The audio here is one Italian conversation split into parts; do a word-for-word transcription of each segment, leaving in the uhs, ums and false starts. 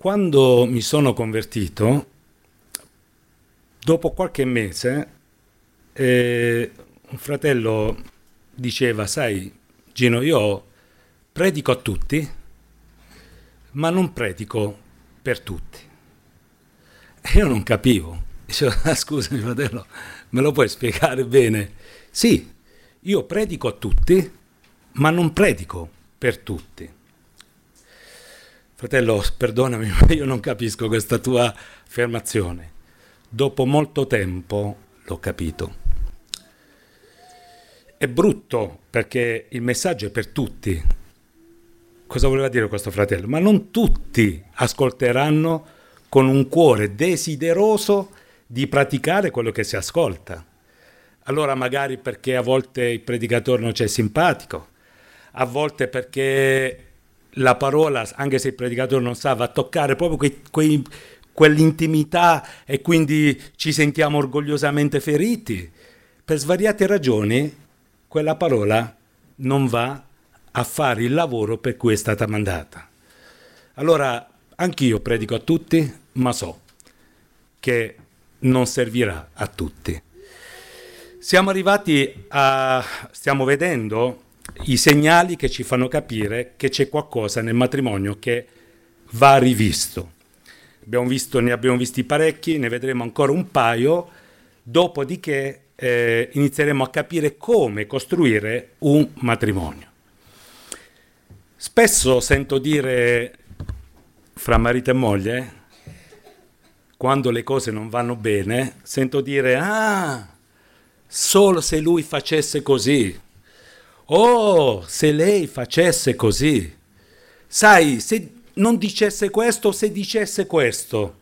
Quando mi sono convertito, dopo qualche mese, eh, un fratello diceva: sai, Gino, io predico a tutti, ma non predico per tutti. E io non capivo. Dicevo: ah, scusami fratello, me lo puoi spiegare bene? Sì, io predico a tutti, ma non predico per tutti. Fratello, perdonami, ma io non capisco questa tua affermazione. Dopo molto tempo l'ho capito. È brutto perché il messaggio è per tutti. Cosa voleva dire questo fratello? Ma non tutti ascolteranno con un cuore desideroso di praticare quello che si ascolta. Allora magari perché a volte il predicatore non c'è simpatico, a volte perché la parola, anche se il predicatore non sa, va a toccare proprio quei, quei, quell'intimità e quindi ci sentiamo orgogliosamente feriti. Per svariate ragioni quella parola non va a fare il lavoro per cui è stata mandata. Allora anch'io predico a tutti, ma so che non servirà a tutti. Siamo arrivati a, stiamo vedendo i segnali che ci fanno capire che c'è qualcosa nel matrimonio che va rivisto. Abbiamo visto, ne abbiamo visti parecchi, ne vedremo ancora un paio, dopodiché eh, inizieremo a capire come costruire un matrimonio. Spesso sento dire fra marito e moglie, quando le cose non vanno bene, sento dire: ah, solo se lui facesse così. Oh, se lei facesse così. Sai, se non dicesse questo, se dicesse questo.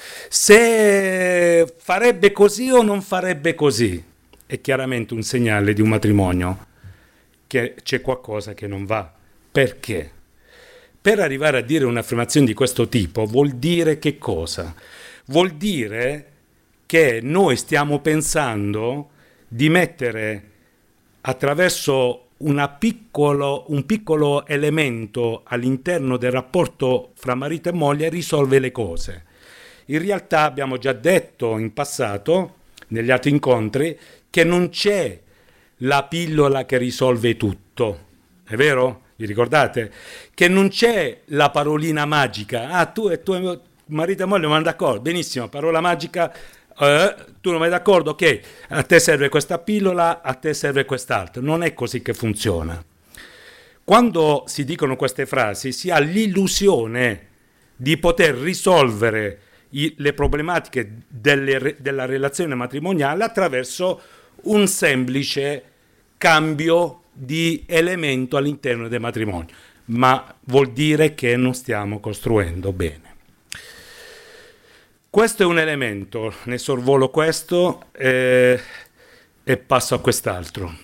Se farebbe così o non farebbe così. È chiaramente un segnale di un matrimonio che c'è qualcosa che non va. Perché? Per arrivare a dire un'affermazione di questo tipo vuol dire che cosa? Vuol dire che noi stiamo pensando di mettere attraverso una piccolo, un piccolo elemento all'interno del rapporto fra marito e moglie risolve le cose. In realtà abbiamo già detto in passato, negli altri incontri, che non c'è la pillola che risolve tutto. È vero? Vi ricordate? Che non c'è la parolina magica. Ah, tu e tuo marito e moglie non vanno d'accordo. Benissimo, parola magica. Eh, tu non vai d'accordo? Ok, a te serve questa pillola, a te serve quest'altra. Non è così che funziona. Quando si dicono queste frasi si ha l'illusione di poter risolvere i, le problematiche delle, della relazione matrimoniale attraverso un semplice cambio di elemento all'interno del matrimonio, ma vuol dire che non stiamo costruendo bene. Questo è un elemento, ne sorvolo questo eh, e passo a quest'altro.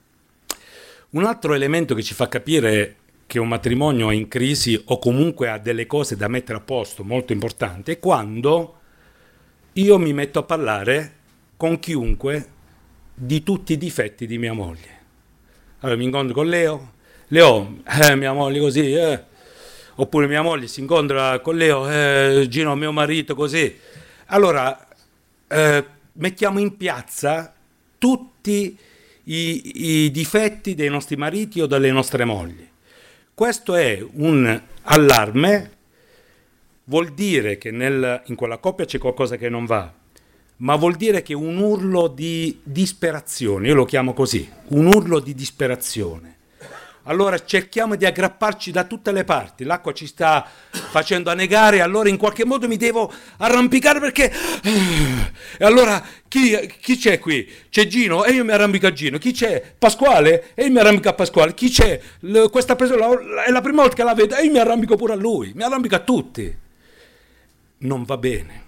Un altro elemento che ci fa capire che un matrimonio è in crisi o comunque ha delle cose da mettere a posto molto importanti è quando io mi metto a parlare con chiunque di tutti i difetti di mia moglie. Allora mi incontro con Leo, Leo, eh, mia moglie così, eh. Oppure mia moglie si incontra con Leo, eh, Gino, mio marito così. Allora eh, mettiamo in piazza tutti i, i difetti dei nostri mariti o delle nostre mogli. Questo è un allarme, vuol dire che nel, in quella coppia c'è qualcosa che non va, ma vuol dire che un urlo di disperazione, io lo chiamo così, un urlo di disperazione. Allora cerchiamo di aggrapparci da tutte le parti, l'acqua ci sta facendo annegare, allora in qualche modo mi devo arrampicare perché... E allora chi, chi c'è qui? C'è Gino e io mi arrampico a Gino, chi c'è? Pasquale e io mi arrampico a Pasquale, chi c'è? L- questa persona è la prima volta che la vedo e io mi arrampico pure a lui, mi arrampico a tutti. Non va bene.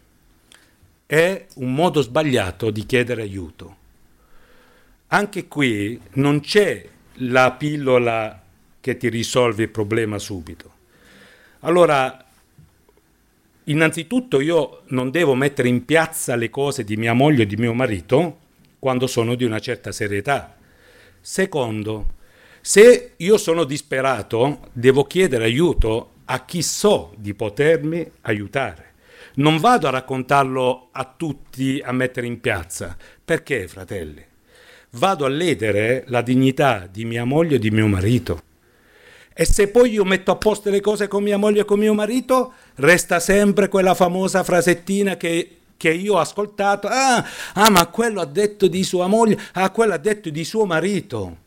È un modo sbagliato di chiedere aiuto. Anche qui non c'è la pillola che ti risolve il problema subito. Allora, innanzitutto io non devo mettere in piazza le cose di mia moglie o di mio marito quando sono di una certa serietà. Secondo, se io sono disperato, devo chiedere aiuto a chi so di potermi aiutare. Non vado a raccontarlo a tutti, a mettere in piazza. Perché, fratelli? Vado a ledere la dignità di mia moglie e di mio marito. E se poi io metto a posto le cose con mia moglie e con mio marito, resta sempre quella famosa frasettina che, che io ho ascoltato. Ah, ah, ma quello ha detto di sua moglie, ah, quello ha detto di suo marito.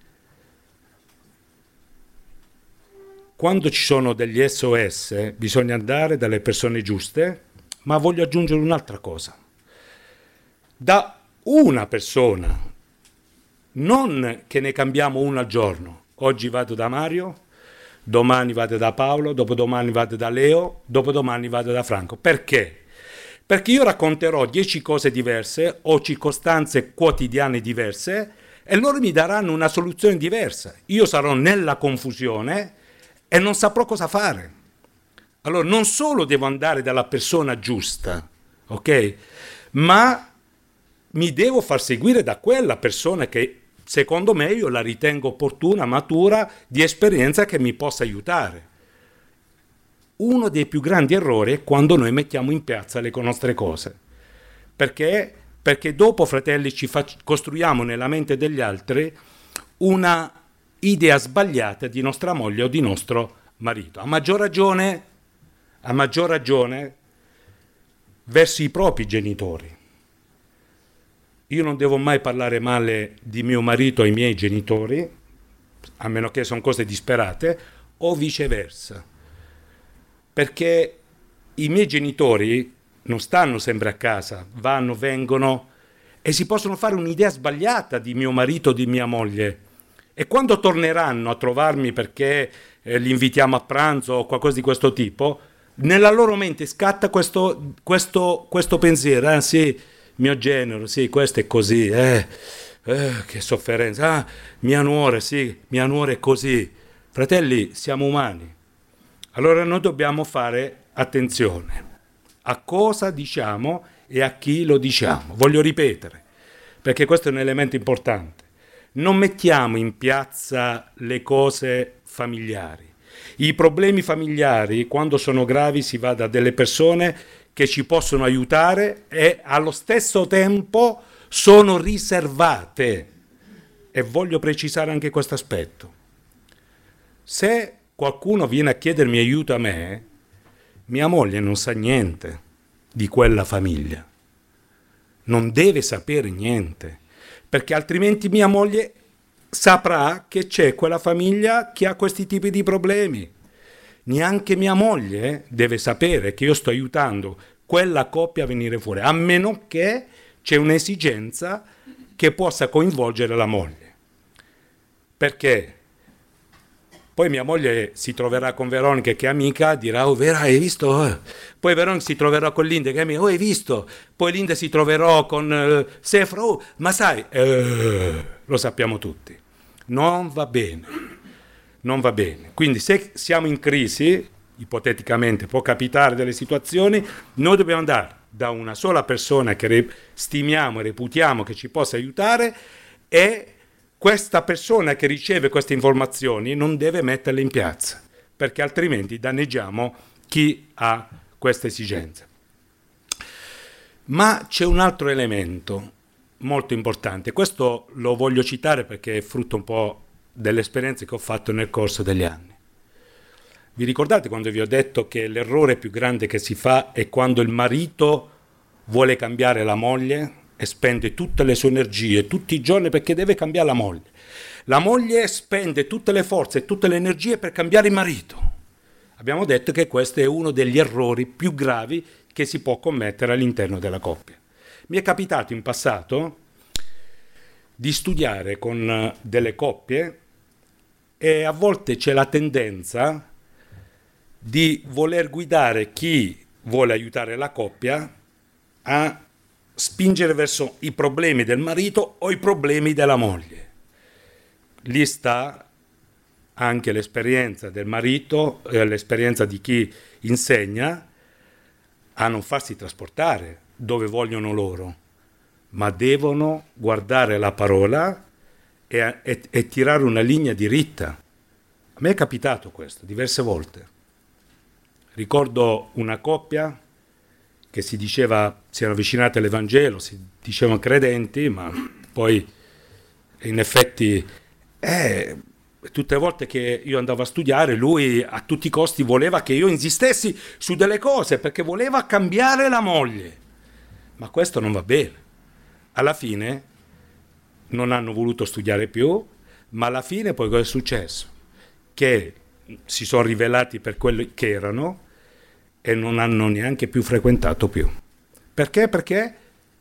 Quando ci sono degli S O S, bisogna andare dalle persone giuste, ma voglio aggiungere un'altra cosa. Da una persona, non che ne cambiamo una al giorno. Oggi vado da Mario, domani vado da Paolo, dopodomani vado da Leo, dopodomani vado da Franco. Perché? Perché io racconterò dieci cose diverse o circostanze quotidiane diverse e loro mi daranno una soluzione diversa. Io sarò nella confusione e non saprò cosa fare. Allora non solo devo andare dalla persona giusta, ok? Ma mi devo far seguire da quella persona che secondo me io la ritengo opportuna, matura, di esperienza che mi possa aiutare. Uno dei più grandi errori è quando noi mettiamo in piazza le nostre cose. Perché? Perché dopo, fratelli, ci fac- costruiamo nella mente degli altri una idea sbagliata di nostra moglie o di nostro marito. A maggior ragione, a maggior ragione verso i propri genitori. Io non devo mai parlare male di mio marito ai miei genitori, a meno che sono cose disperate, o viceversa. Perché i miei genitori non stanno sempre a casa, vanno, vengono e si possono fare un'idea sbagliata di mio marito o di mia moglie. E quando torneranno a trovarmi perché eh, li invitiamo a pranzo o qualcosa di questo tipo, nella loro mente scatta questo, questo, questo pensiero, eh sì, mio genero, sì, questo è così, eh, eh, che sofferenza, ah, mia nuora, sì, mia nuora è così. Fratelli, siamo umani. Allora noi dobbiamo fare attenzione a cosa diciamo e a chi lo diciamo. Voglio ripetere, perché questo è un elemento importante. Non mettiamo in piazza le cose familiari. I problemi familiari, quando sono gravi, si va da delle persone che ci possono aiutare e allo stesso tempo sono riservate. E voglio precisare anche questo aspetto. Se qualcuno viene a chiedermi aiuto a me, mia moglie non sa niente di quella famiglia. Non deve sapere niente, perché altrimenti mia moglie saprà che c'è quella famiglia che ha questi tipi di problemi. Neanche mia moglie deve sapere che io sto aiutando quella coppia a venire fuori, a meno che c'è un'esigenza che possa coinvolgere la moglie. Perché poi mia moglie si troverà con Veronica che è amica, dirà, oh Vera, hai visto? Poi Veronica si troverà con Linda che è amica, oh hai visto? Poi Linda si troverà con uh, Sefra, oh, ma sai, uh, lo sappiamo tutti. Non va bene, non va bene. Quindi se siamo in crisi, ipoteticamente può capitare delle situazioni, noi dobbiamo andare da una sola persona che re- stimiamo e reputiamo che ci possa aiutare e questa persona che riceve queste informazioni non deve metterle in piazza, perché altrimenti danneggiamo chi ha questa esigenza. Ma c'è un altro elemento molto importante, questo lo voglio citare perché è frutto un po' delle esperienze che ho fatto nel corso degli anni. Vi ricordate quando vi ho detto che l'errore più grande che si fa è quando il marito vuole cambiare la moglie e spende tutte le sue energie tutti i giorni perché deve cambiare la moglie. La moglie spende tutte le forze e tutte le energie per cambiare il marito. Abbiamo detto che questo è uno degli errori più gravi che si può commettere all'interno della coppia. Mi è capitato in passato di studiare con delle coppie e a volte c'è la tendenza di voler guidare chi vuole aiutare la coppia a spingere verso i problemi del marito o i problemi della moglie. Lì sta anche l'esperienza del marito, eh, l'esperienza di chi insegna a non farsi trasportare dove vogliono loro, ma devono guardare la parola e, e, e tirare una linea diritta. A me è capitato questo diverse volte. Ricordo una coppia che si diceva, si erano avvicinati all'Evangelo, si dicevano credenti, ma poi in effetti eh, tutte le volte che io andavo a studiare, lui a tutti i costi voleva che io insistessi su delle cose, perché voleva cambiare la moglie. Ma questo non va bene. Alla fine non hanno voluto studiare più, ma alla fine poi cosa è successo? Che si sono rivelati per quello che erano e non hanno neanche più frequentato più. Perché? Perché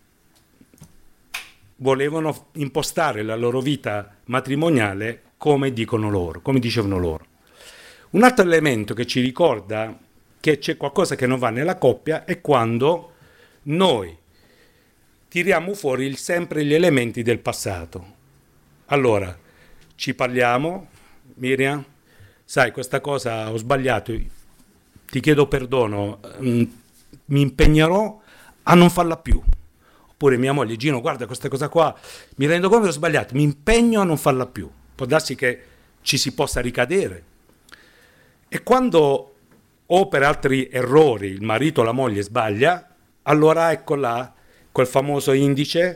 volevano impostare la loro vita matrimoniale come dicono loro, come dicevano loro. Un altro elemento che ci ricorda che c'è qualcosa che non va nella coppia è quando noi tiriamo fuori il, sempre gli elementi del passato. Allora, ci parliamo, Miriam, sai, questa cosa ho sbagliato, ti chiedo perdono, mh, mi impegnerò a non farla più. Oppure mia moglie, Gino, guarda questa cosa qua, mi rendo conto che ho sbagliato, mi impegno a non farla più. Può darsi che ci si possa ricadere. E quando o per altri errori il marito o la moglie sbaglia, allora ecco là quel famoso indice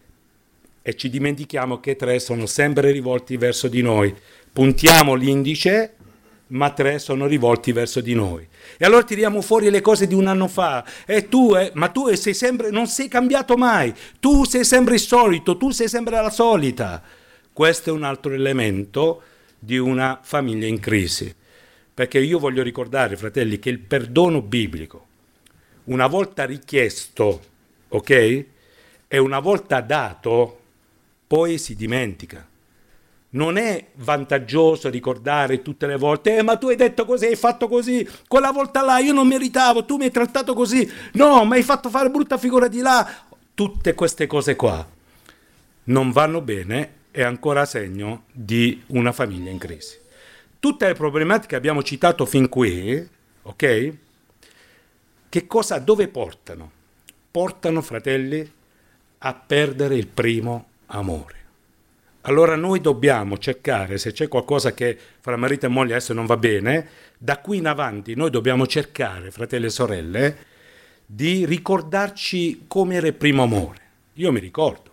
e ci dimentichiamo che tre sono sempre rivolti verso di noi. Puntiamo l'indice, ma tre sono rivolti verso di noi. E allora tiriamo fuori le cose di un anno fa. E tu, eh, ma tu sei sempre, non sei cambiato mai. Tu sei sempre il solito, tu sei sempre la solita. Questo è un altro elemento di una famiglia in crisi. Perché io voglio ricordare, fratelli, che il perdono biblico, una volta richiesto, ok? E una volta dato, poi si dimentica. Non è vantaggioso ricordare tutte le volte, eh, ma tu hai detto così, hai fatto così, quella volta là io non meritavo, tu mi hai trattato così, no, mi hai fatto fare brutta figura di là. Tutte queste cose qua non vanno bene, è ancora segno di una famiglia in crisi. Tutte le problematiche che abbiamo citato fin qui, ok? Che cosa, dove portano? Portano, fratelli, a perdere il primo amore. Allora noi dobbiamo cercare, se c'è qualcosa che fra marito e moglie adesso non va bene, da qui in avanti noi dobbiamo cercare, fratelli e sorelle, di ricordarci come era il primo amore. Io mi ricordo,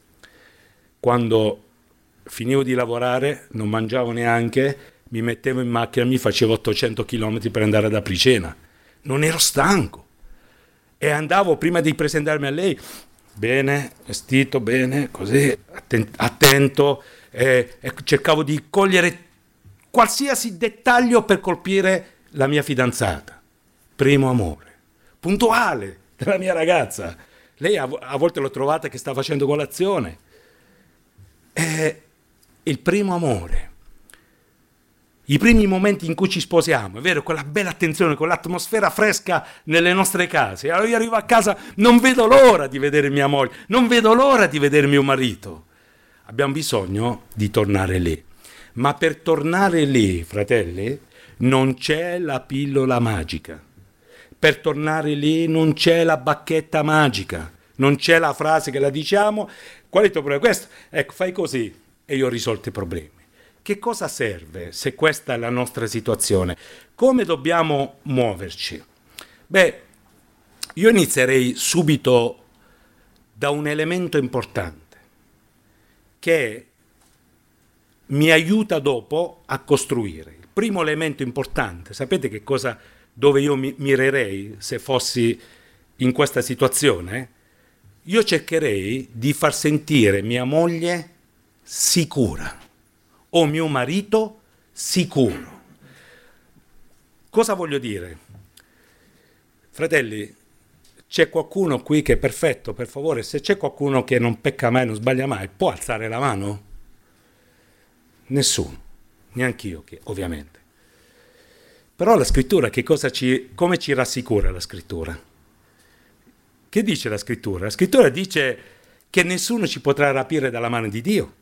quando finivo di lavorare, non mangiavo neanche, mi mettevo in macchina, mi facevo ottocento chilometri per andare ad Apricena. Non ero stanco. E andavo, prima di presentarmi a lei, bene, vestito bene, così, atten- attento, e, e cercavo di cogliere qualsiasi dettaglio per colpire la mia fidanzata. Primo amore. Puntuale della mia ragazza. Lei a, a volte l'ho trovata che sta facendo colazione. È il primo amore. I primi momenti in cui ci sposiamo, è vero, quella bella attenzione, quell'atmosfera fresca nelle nostre case. Allora io arrivo a casa, non vedo l'ora di vedere mia moglie, non vedo l'ora di vedere mio marito. Abbiamo bisogno di tornare lì. Ma per tornare lì, fratelli, non c'è la pillola magica. Per tornare lì non c'è la bacchetta magica. Non c'è la frase che la diciamo. Qual è il tuo problema? Questo? Ecco, fai così e io ho risolto i problemi. Che cosa serve se questa è la nostra situazione? Come dobbiamo muoverci? Beh, io inizierei subito da un elemento importante che mi aiuta dopo a costruire. Il primo elemento importante, sapete che cosa, dove io mi mirerei se fossi in questa situazione? Io cercherei di far sentire mia moglie sicura. O mio marito sicuro. Cosa voglio dire? Fratelli, c'è qualcuno qui che è perfetto, per favore, se c'è qualcuno che non pecca mai, non sbaglia mai, può alzare la mano? Nessuno, neanch'io, ovviamente. Però la scrittura, che cosa ci, come ci rassicura la scrittura? Che dice la scrittura? La scrittura dice che nessuno ci potrà rapire dalla mano di Dio.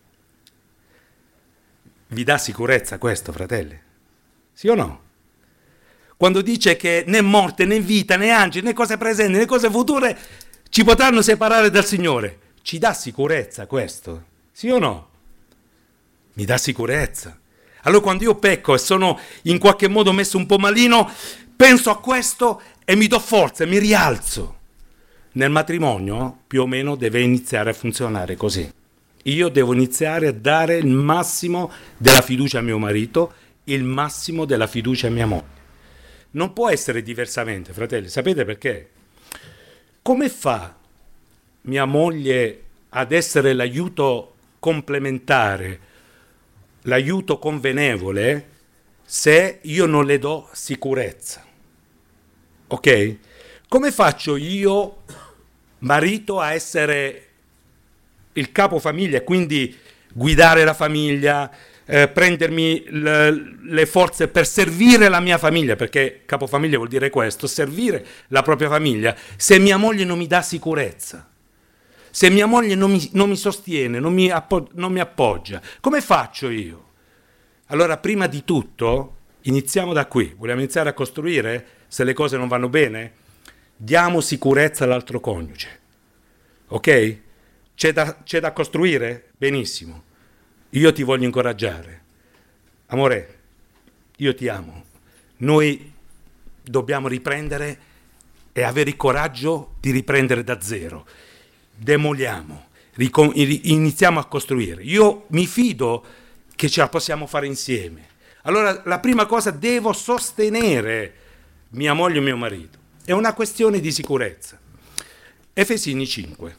Vi dà sicurezza questo, fratelli? Sì o no? Quando dice che né morte, né vita, né angeli, né cose presenti, né cose future ci potranno separare dal Signore. Ci dà sicurezza questo? Sì o no? Mi dà sicurezza. Allora quando io pecco e sono in qualche modo messo un po' malino, penso a questo e mi do forza, mi rialzo. Nel matrimonio più o meno deve iniziare a funzionare così. Io devo iniziare a dare il massimo della fiducia a mio marito, il massimo della fiducia a mia moglie. Non può essere diversamente, fratelli. Sapete perché? Come fa mia moglie ad essere l'aiuto complementare, l'aiuto convenevole, se io non le do sicurezza? Ok? Come faccio io, marito, a essere il capofamiglia e quindi guidare la famiglia, eh, prendermi le, le forze per servire la mia famiglia, perché capofamiglia vuol dire questo, servire la propria famiglia, se mia moglie non mi dà sicurezza, se mia moglie non mi, non mi sostiene, non mi, appo- non mi appoggia, come faccio io? Allora, prima di tutto, iniziamo da qui. Vogliamo iniziare a costruire? Se le cose non vanno bene, diamo sicurezza all'altro coniuge. Ok? C'è da, c'è da costruire? Benissimo. Io ti voglio incoraggiare. Amore, io ti amo. Noi dobbiamo riprendere e avere il coraggio di riprendere da zero. Demoliamo, ricom- iniziamo a costruire. Io mi fido che ce la possiamo fare insieme. Allora, la prima cosa, devo sostenere mia moglie e mio marito. È una questione di sicurezza. Efesini cinque.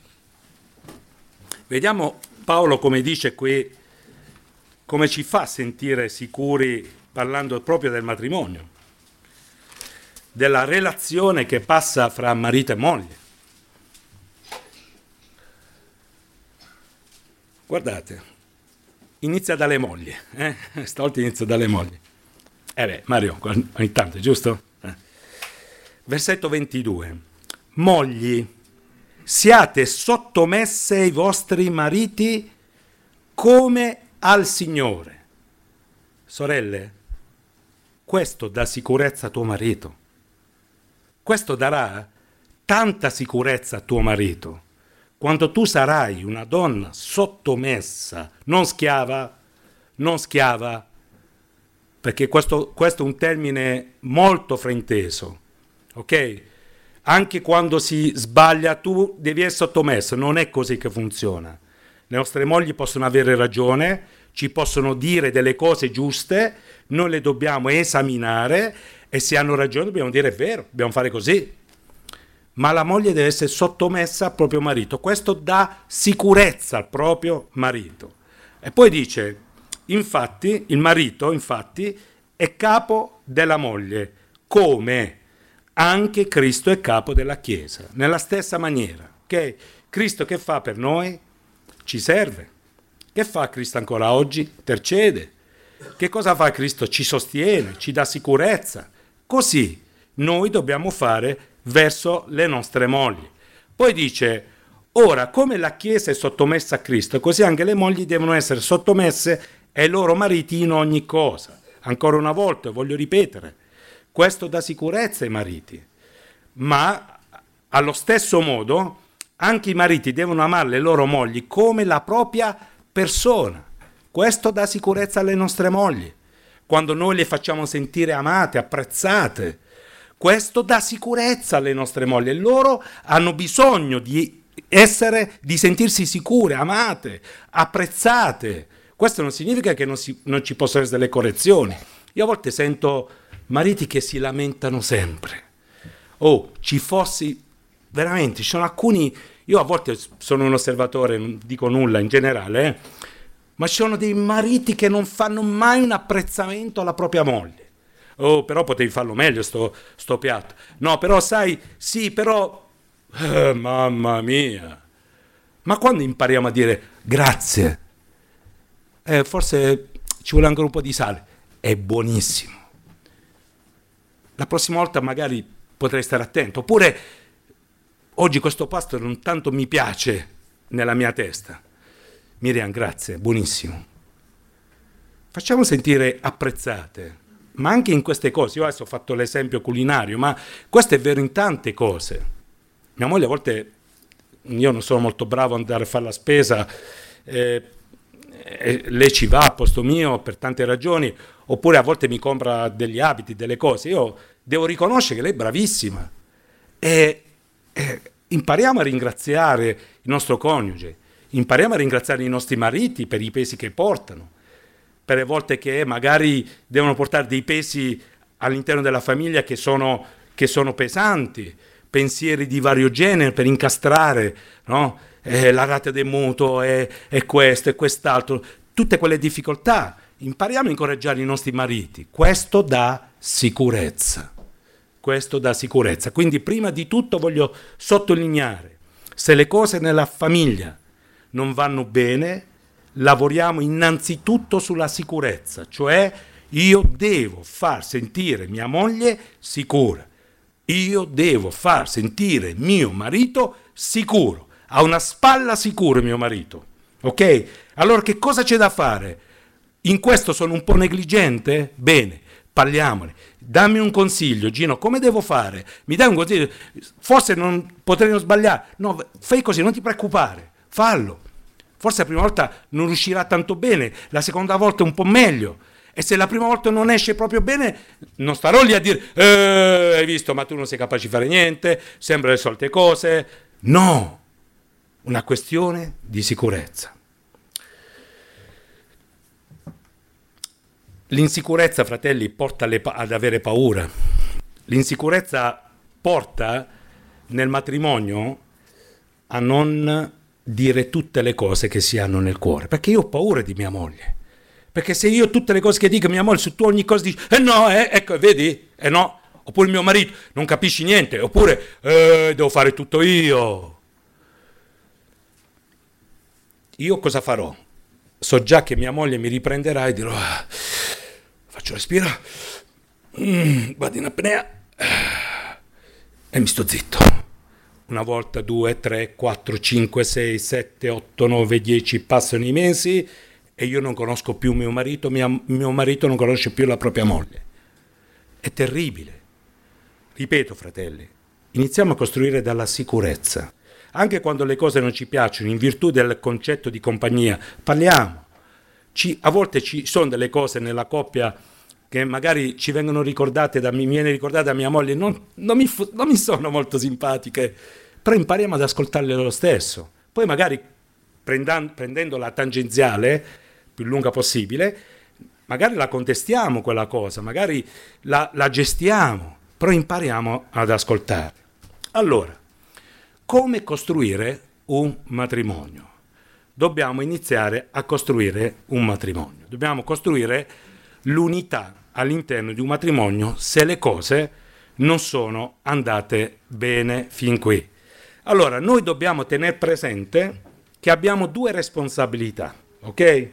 Vediamo Paolo come dice qui, come ci fa sentire sicuri parlando proprio del matrimonio, della relazione che passa fra marito e moglie. Guardate, inizia dalle mogli, eh? Stavolta inizia dalle mogli. Eh beh, Mario, ogni tanto, giusto? Eh. Versetto ventidue. Mogli, siate sottomesse ai vostri mariti come al Signore. Sorelle, questo dà sicurezza a tuo marito. Questo darà tanta sicurezza a tuo marito. Quando tu sarai una donna sottomessa, non schiava, non schiava, perché questo, questo è un termine molto frainteso, ok? Anche quando si sbaglia tu devi essere sottomesso, non è così che funziona. Le nostre mogli possono avere ragione, ci possono dire delle cose giuste, noi le dobbiamo esaminare e se hanno ragione dobbiamo dire è vero, dobbiamo fare così. Ma la moglie deve essere sottomessa al proprio marito, questo dà sicurezza al proprio marito. E poi dice, infatti, il marito, infatti, è capo della moglie, come anche Cristo è capo della Chiesa, nella stessa maniera. Okay? Cristo che fa per noi? Ci serve. Che fa Cristo ancora oggi? Intercede. Che cosa fa Cristo? Ci sostiene, ci dà sicurezza. Così noi dobbiamo fare verso le nostre mogli. Poi dice, ora come la Chiesa è sottomessa a Cristo, così anche le mogli devono essere sottomesse ai loro mariti in ogni cosa. Ancora una volta, voglio ripetere, questo dà sicurezza ai mariti, ma allo stesso modo anche i mariti devono amare le loro mogli come la propria persona. Questo dà sicurezza alle nostre mogli, quando noi le facciamo sentire amate, apprezzate. Questo dà sicurezza alle nostre mogli e loro hanno bisogno di essere, di sentirsi sicure, amate, apprezzate. Questo non significa che non, si, non ci possono essere delle correzioni. Io a volte sento mariti che si lamentano sempre. Oh, ci fossi, veramente, ci sono alcuni, io a volte sono un osservatore, non dico nulla in generale, eh, ma ci sono dei mariti che non fanno mai un apprezzamento alla propria moglie. Oh, però potevi farlo meglio sto, sto piatto. No, però sai, sì, però, eh, mamma mia. Ma quando impariamo a dire grazie? Eh, forse ci vuole ancora un po' di sale. È buonissimo. La prossima volta magari potrei stare attento. Oppure, oggi questo pasto non tanto mi piace nella mia testa. Miriam, grazie, buonissimo. Facciamo sentire apprezzate. Ma anche in queste cose, io adesso ho fatto l'esempio culinario, ma questo è vero in tante cose. Mia moglie a volte, io non sono molto bravo ad andare a fare la spesa, eh, eh, lei ci va a posto mio per tante ragioni, oppure a volte mi compra degli abiti, delle cose. Io devo riconoscere che lei è bravissima. E, e impariamo a ringraziare il nostro coniuge, impariamo a ringraziare i nostri mariti per i pesi che portano, per le volte che magari devono portare dei pesi all'interno della famiglia che sono, che sono pesanti, pensieri di vario genere per incastrare, no? Eh, la rata del mutuo è, è questo e quest'altro, tutte quelle difficoltà. Impariamo a incoraggiare i nostri mariti, questo dà sicurezza, questo dà sicurezza. Quindi prima di tutto voglio sottolineare, se le cose nella famiglia non vanno bene, lavoriamo innanzitutto sulla sicurezza, cioè io devo far sentire mia moglie sicura, io devo far sentire mio marito sicuro, ha una spalla sicura mio marito, ok? Allora che cosa c'è da fare? In questo sono un po' negligente? Bene, parliamone. Dammi un consiglio, Gino, come devo fare? Mi dai un consiglio? Forse non potrei non sbagliare. No, fai così, non ti preoccupare, fallo. Forse la prima volta non riuscirà tanto bene, la seconda volta un po' meglio. E se la prima volta non esce proprio bene, non starò lì a dire eh, hai visto, ma tu non sei capace di fare niente, sempre le solite cose. No, una questione di sicurezza. L'insicurezza, fratelli, porta le pa- ad avere paura. L'insicurezza porta nel matrimonio a non dire tutte le cose che si hanno nel cuore, perché io ho paura di mia moglie. Perché se io tutte le cose che dico a mia moglie, su tu ogni cosa dici, eh no, eh, ecco, vedi, eh no. Oppure il mio marito, non capisci niente, oppure, eh, devo fare tutto io. Io cosa farò? So già che mia moglie mi riprenderà e dirò, ah, faccio respirare, mm, vado in apnea ah, e mi sto zitto. Una volta, due, tre, quattro, cinque, sei, sette, otto, nove, dieci, passano i mesi e io non conosco più mio marito, mia, mio marito non conosce più la propria moglie. È terribile. Ripeto, fratelli, iniziamo a costruire dalla sicurezza. Anche quando le cose non ci piacciono, in virtù del concetto di compagnia, parliamo. Ci, a volte ci sono delle cose nella coppia che magari ci vengono ricordate, da, mi viene ricordata da mia moglie, non, non, mi, non mi sono molto simpatiche, però impariamo ad ascoltarle lo stesso. Poi magari prendan, prendendo la tangenziale, più lunga possibile, magari la contestiamo quella cosa, magari la, la gestiamo, però impariamo ad ascoltare. Allora, come costruire un matrimonio? Dobbiamo iniziare a costruire un matrimonio. Dobbiamo costruire l'unità all'interno di un matrimonio se le cose non sono andate bene fin qui. Allora, noi dobbiamo tenere presente che abbiamo due responsabilità, ok?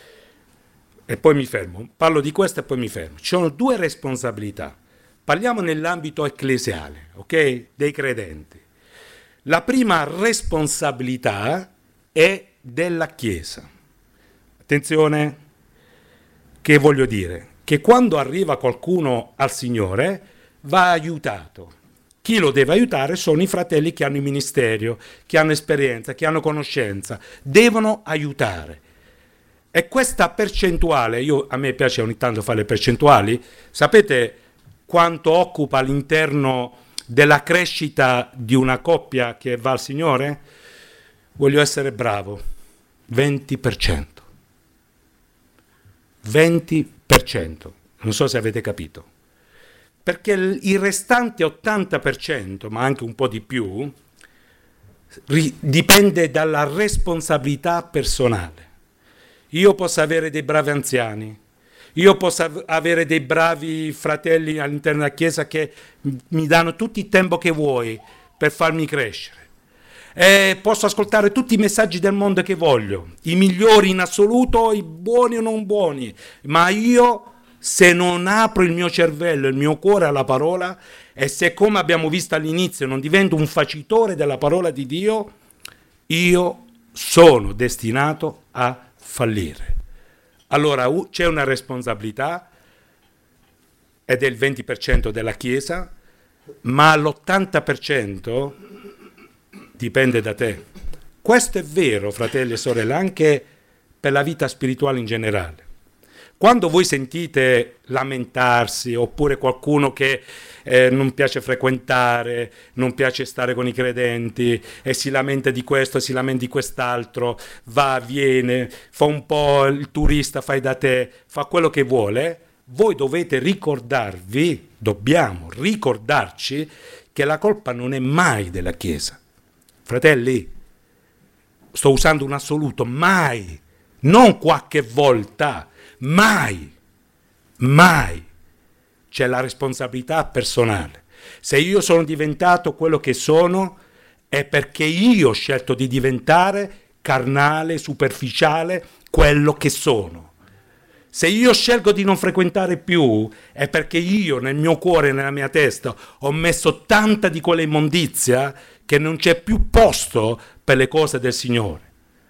E poi mi fermo. Parlo di questo e poi mi fermo. Ci sono due responsabilità. Parliamo nell'ambito ecclesiale, ok? Dei credenti. La prima responsabilità è della Chiesa. Attenzione, che voglio dire? Che quando arriva qualcuno al Signore va aiutato. Chi lo deve aiutare sono i fratelli che hanno il ministero, che hanno esperienza, che hanno conoscenza. Devono aiutare. E questa percentuale, io, a me piace ogni tanto fare le percentuali, sapete quanto occupa all'interno della crescita di una coppia che va al Signore? Voglio essere bravo, venti per cento. venti per cento, non so se avete capito. Perché il restante ottanta per cento, ma anche un po' di più, ri- dipende dalla responsabilità personale. Io posso avere dei bravi anziani, io posso av- avere dei bravi fratelli all'interno della Chiesa che mi danno tutto il tempo che vuoi per farmi crescere. E posso ascoltare tutti i messaggi del mondo che voglio, i migliori in assoluto, i buoni o non buoni, ma io, se non apro il mio cervello, il mio cuore alla parola, e se, come abbiamo visto all'inizio, non divento un facitore della parola di Dio, io sono destinato a fallire. Allora c'è una responsabilità, ed è il venti per cento della Chiesa, ma l'ottanta per cento dipende da te. Questo è vero, fratelli e sorelle, anche per la vita spirituale in generale. Quando voi sentite lamentarsi, oppure qualcuno che eh, non piace frequentare, non piace stare con i credenti e si lamenta di questo, si lamenta di quest'altro, va, viene, fa un po' il turista, fai da te, fa quello che vuole, voi dovete ricordarvi, dobbiamo ricordarci che la colpa non è mai della Chiesa. Fratelli, sto usando un assoluto, mai, non qualche volta, mai, mai c'è la responsabilità personale. Se io sono diventato quello che sono, è perché io ho scelto di diventare carnale, superficiale, quello che sono. Se io scelgo di non frequentare più, è perché io nel mio cuore, nella mia testa, ho messo tanta di quella immondizia che non c'è più posto per le cose del Signore.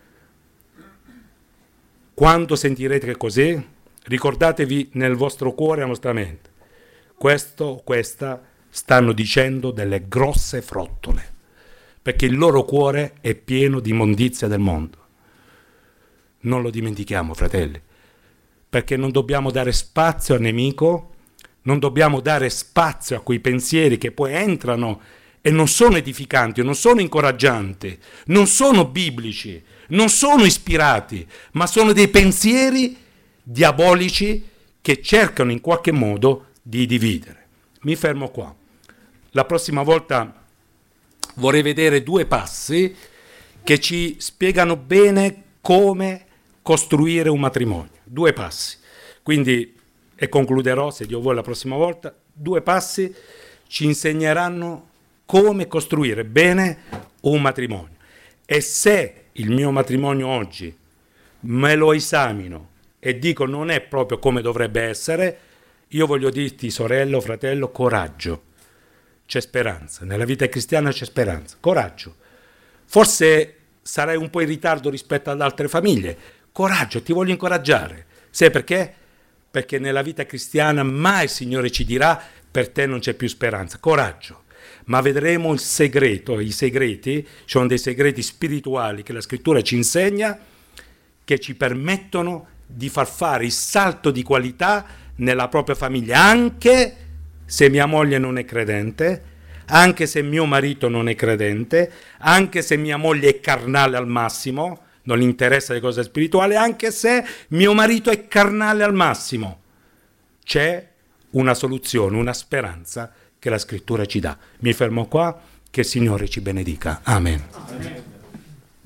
Quando sentirete così, ricordatevi nel vostro cuore e nella vostra mente, questo o questa stanno dicendo delle grosse frottole, perché il loro cuore è pieno di immondizia del mondo. Non lo dimentichiamo, fratelli, perché non dobbiamo dare spazio al nemico, non dobbiamo dare spazio a quei pensieri che poi entrano e non sono edificanti, non sono incoraggianti, non sono biblici, non sono ispirati, ma sono dei pensieri diabolici che cercano in qualche modo di dividere. Mi fermo qua. La prossima volta vorrei vedere due passi che ci spiegano bene come costruire un matrimonio. Due passi. Quindi, e concluderò, se Dio vuole la prossima volta, due passi ci insegneranno come costruire bene un matrimonio. E se il mio matrimonio oggi me lo esamino e dico non è proprio come dovrebbe essere, io voglio dirti, sorello, fratello, coraggio. C'è speranza. Nella vita cristiana c'è speranza. Coraggio. Forse sarai un po' in ritardo rispetto ad altre famiglie. Coraggio, ti voglio incoraggiare. Sai perché? Perché nella vita cristiana mai il Signore ci dirà per te non c'è più speranza. Coraggio. Ma vedremo il segreto, i segreti, ci sono dei segreti spirituali che la Scrittura ci insegna, che ci permettono di far fare il salto di qualità nella propria famiglia, anche se mia moglie non è credente, anche se mio marito non è credente, anche se mia moglie è carnale al massimo, non gli interessa le cose spirituali, anche se mio marito è carnale al massimo. C'è una soluzione, una speranza che la Scrittura ci dà. Mi fermo qua, che il Signore ci benedica. Amen. Amen.